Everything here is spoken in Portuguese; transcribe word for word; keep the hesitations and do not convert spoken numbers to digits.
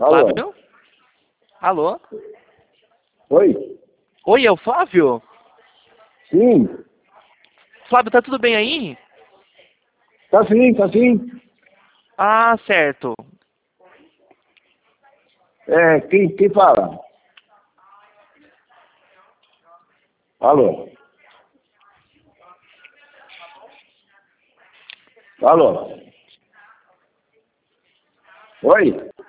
Alô? Flávio? Alô? Oi? Oi, é o Flávio? Sim, Flávio, tá tudo bem aí? tá sim, tá sim. Ah, certo. É, quem, quem fala? Alô? Alô? Oi?